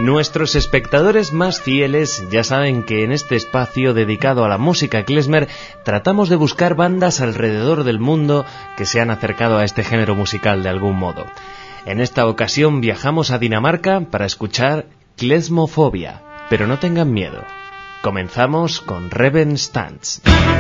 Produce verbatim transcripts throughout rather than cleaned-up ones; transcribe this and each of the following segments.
Nuestros espectadores más fieles ya saben que en este espacio dedicado a la música klezmer tratamos de buscar bandas alrededor del mundo que se han acercado a este género musical de algún modo. En esta ocasión viajamos a Dinamarca para escuchar Klezmofobia, pero no tengan miedo. Comenzamos con Reven Stans.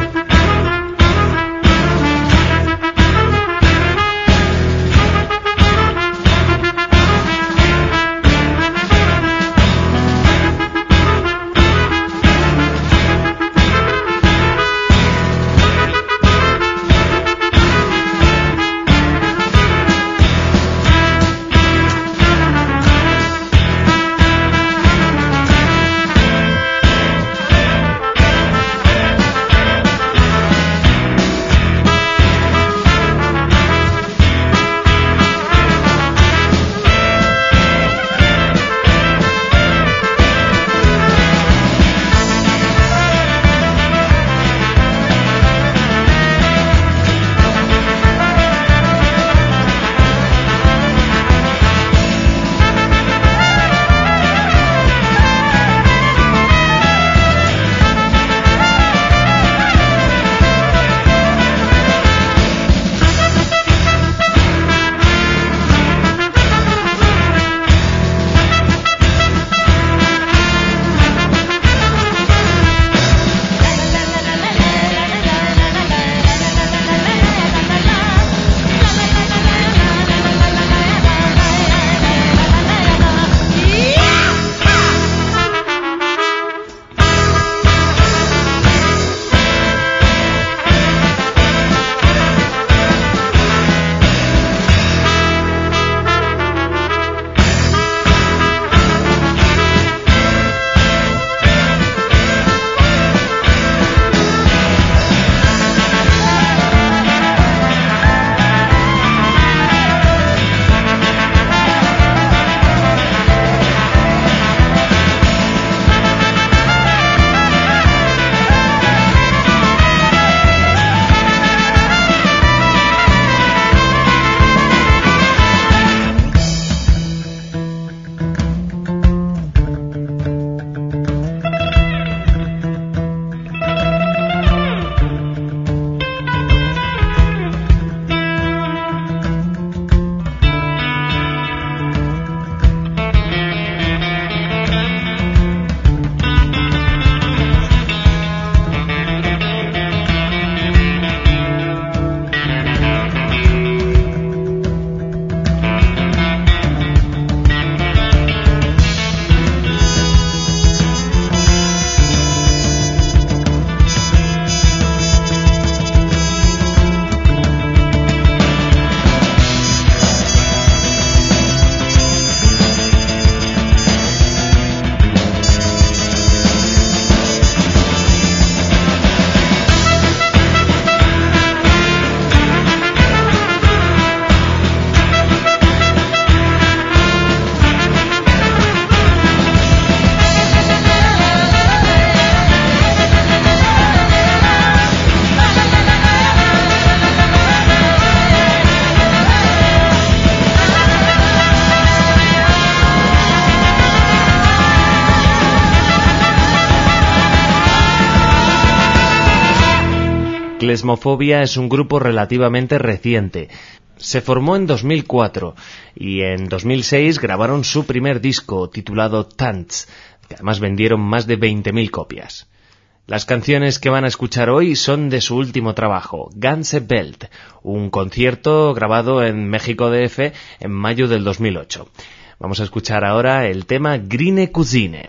Klezmofobia es un grupo relativamente reciente. Se formó en dos mil cuatro y en dos mil seis grabaron su primer disco titulado Tanz, que además vendieron más de veinte mil copias. Las canciones que van a escuchar hoy son de su último trabajo, Ganze Welt, un concierto grabado en México D F en mayo del dos mil ocho. Vamos a escuchar ahora el tema Grine Cousine.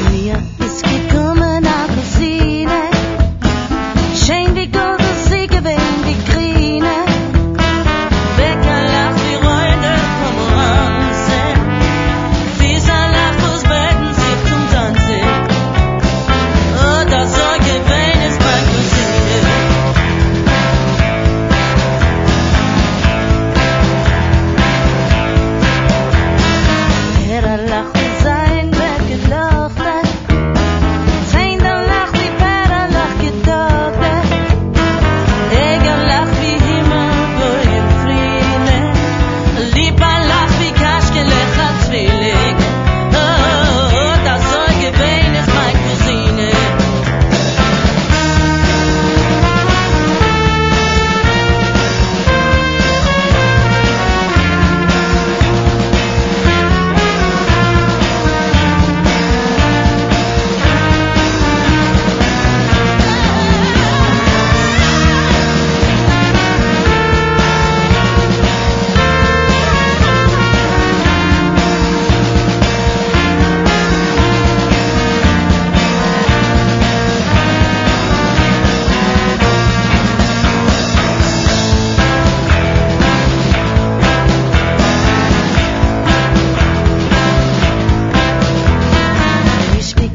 Scendi con il sick of it.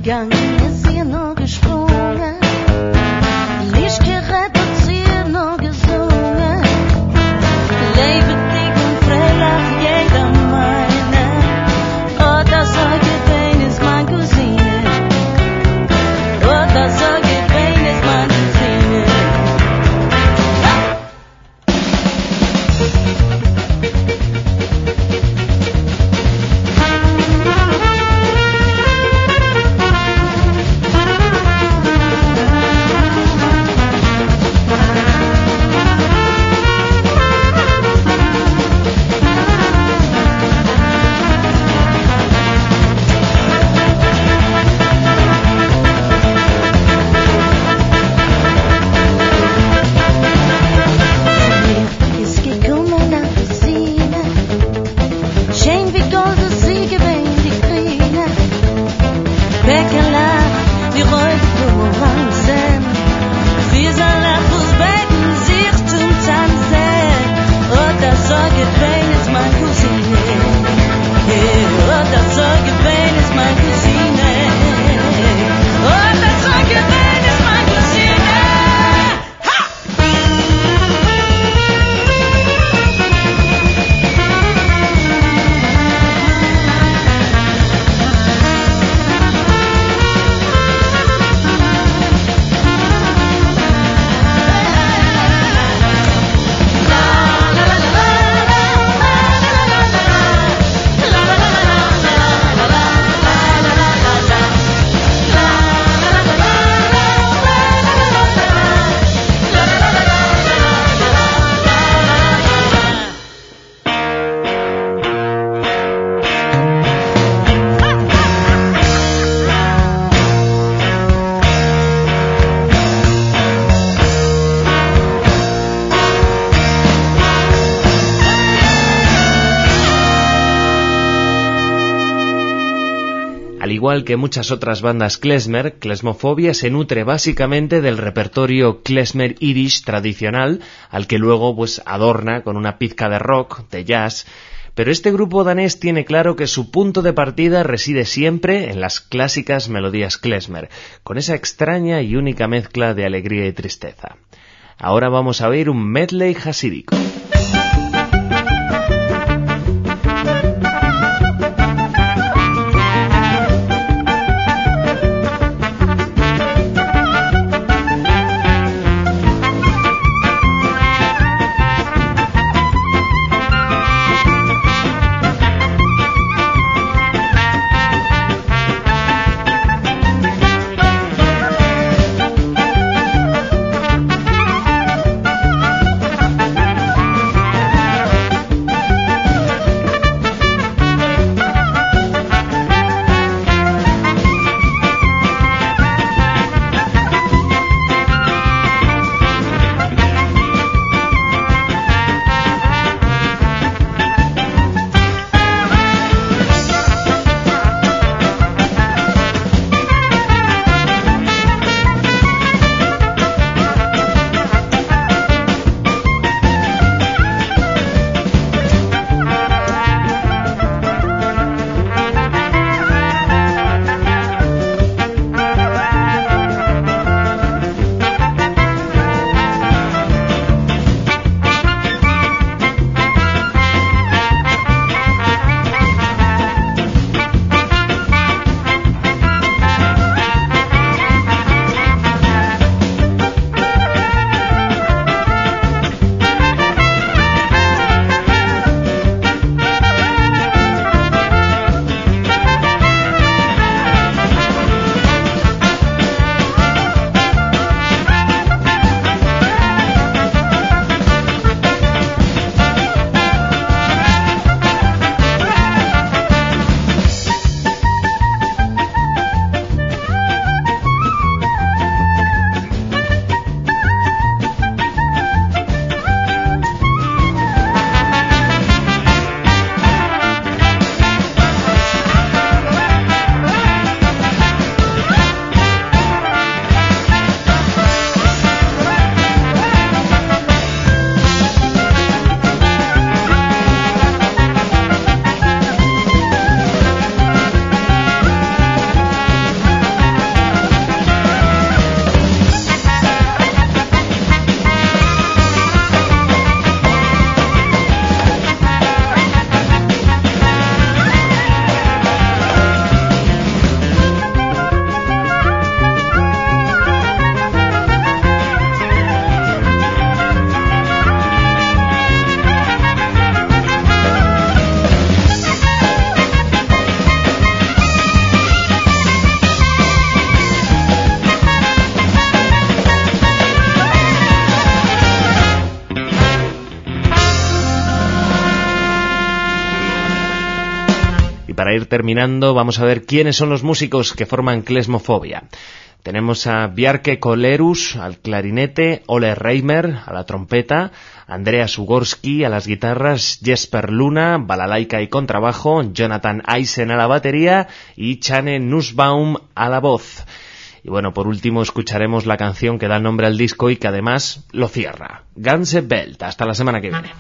Al igual que muchas otras bandas klezmer, Klezmofobia se nutre básicamente del repertorio klezmer irish tradicional, al que luego pues adorna con una pizca de rock, de jazz. Pero este grupo danés tiene claro que su punto de partida reside siempre en las clásicas melodías klezmer, con esa extraña y única mezcla de alegría y tristeza. Ahora vamos a oír un medley hasídico. para ir terminando, vamos a ver quiénes son los músicos que forman Klezmofobia. Tenemos a Bjarke Kolerus al clarinete, Ole Reimer a la trompeta, Andreas Ugorski a las guitarras, Jesper Luna, balalaika y contrabajo, Jonathan Eisen a la batería y Chane Nussbaum a la voz. Y bueno, por último escucharemos la canción que da nombre al disco y que además lo cierra. Ganze Welt. Hasta la semana que viene.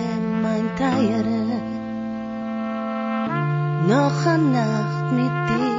Noch eine Nacht mit dir.